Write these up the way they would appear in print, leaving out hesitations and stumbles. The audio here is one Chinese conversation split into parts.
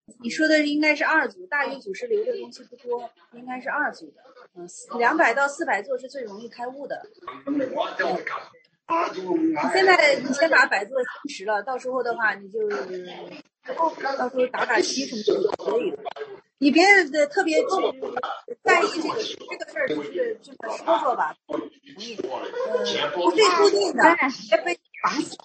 你说的应该是二组，大鱼组是留的东西不多，应该是二组的。200到400座是最容易开悟的。现在你先把百座先持了，到时候的话你就到时候打七什么的就可以了。你别特别在意这个事儿，就是这么说说吧，容易不是固定的，别被绑死。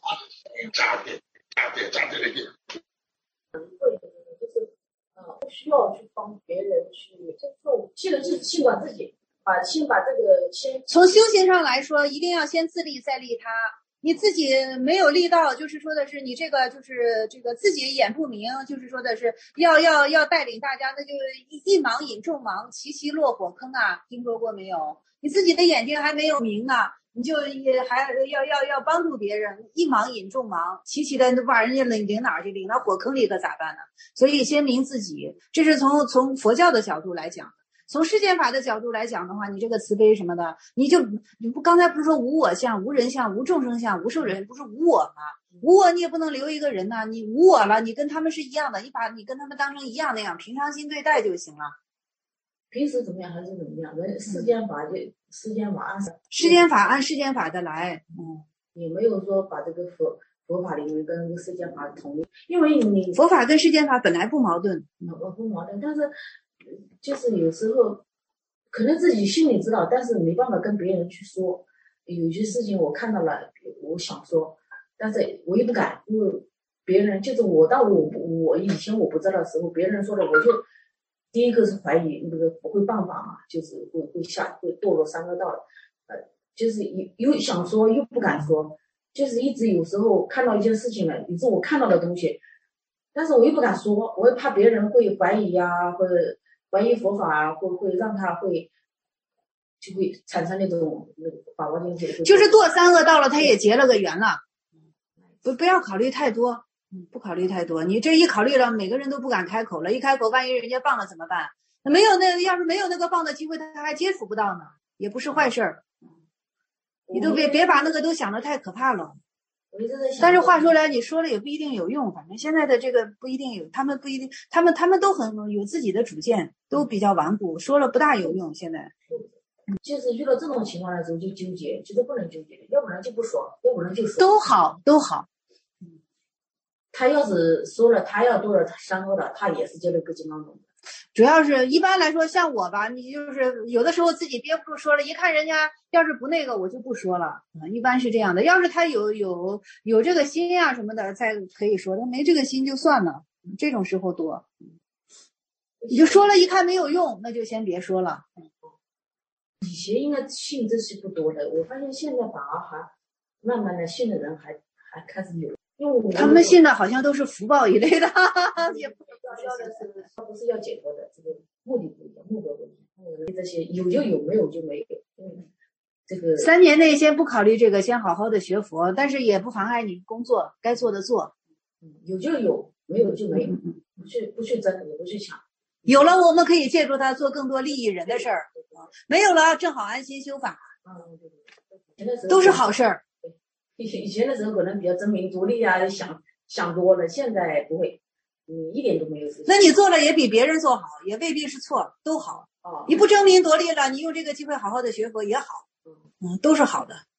不需要去帮别人去做，先能自己先管自己，先把这个从修行上来说，一定要先自利再利他。你自己没有力道，就是说的是你这个就是这个自己眼不明，就是说的是要带领大家，那就一盲引众盲，齐齐落火坑啊！听说过没有？你自己的眼睛还没有明呢，你就也还要帮助别人，一盲引众盲，齐齐的把人家领哪儿去？领到火坑里可咋办呢？所以先明自己，这是从佛教的角度来讲。从世间法的角度来讲的话，你这个慈悲什么的，你不刚才不是说无我相、无人相、无众生相、无受人，不是无我吗？无我你也不能留一个人呐，你无我了，你跟他们是一样的，你把你跟他们当成一样那样，平常心对待就行了。 平时怎么样还是怎么样，世间法就世间法按世间法的来， 也没有说把这个佛法里面跟世间法统一，因为你佛法跟世间法本来不矛盾， 不矛盾，但是就是有时候可能自己心里知道，但是没办法跟别人去说。有些事情我看到了，我想说，但是我也不敢，因为别人就是我以前我不知道的时候，别人说的我就第一个是怀疑那个不会办法嘛，就是会堕落三恶道了，就是又想说又不敢说，就是一直有时候看到一件事情了，也是我看到的东西，但是我又不敢说，我又怕别人会怀疑呀，或者怀疑佛法，会让他就会产生那种法王境界， 就是堕三恶道了，他也结了个缘了，不要考虑太多，不考虑太多。你这一考虑了，每个人都不敢开口了，一开口万一人家棒了怎么办？要是没有那个棒的机会，他还接触不到呢，也不是坏事儿。你都别把那个都想得太可怕了。但是话说来，你说了也不一定有用，反正现在的这个不一定有，他们不一定，他们都很有自己的主见，都比较顽固，说了不大有用。现在就是遇到这种情况的时候就纠结，觉得不能纠结，要不然就不说，要不然就说。 都好。 他要是说了，他要堕了三恶的，他也是接了个金刚种。 主要是一般来说，像我吧，你就是有的时候自己憋不住说了，一看人家要是不那个，我就不说了。一般是这样的。要是他有这个心啊什么的，才可以说；他没这个心就算了。这种时候多，你就说了，一看没有用，那就先别说了。 以前应该信这些不多的，我发现现在反而还慢慢的信的人还开始有。 他们信的好像都是福报一类的，也不不是要解脱的，这个目的不一样，目标不一样。这些有就有，没有就没有。这个 3年内先不考虑这个，先好好的学佛，但是也不妨碍你工作该做的做。 有就有，没有就没有，不去争，也不去抢。 有了，我们可以借助它做更多利益人的事儿；没有了，正好安心修法。都是好事儿。 以前的时候可能比较争名逐利啊，想多了，现在不会，一点都没有。 那你做了也比别人做好，也未必是错，都好。你不争名夺利了，你用这个机会好好的学佛也好，都是好的。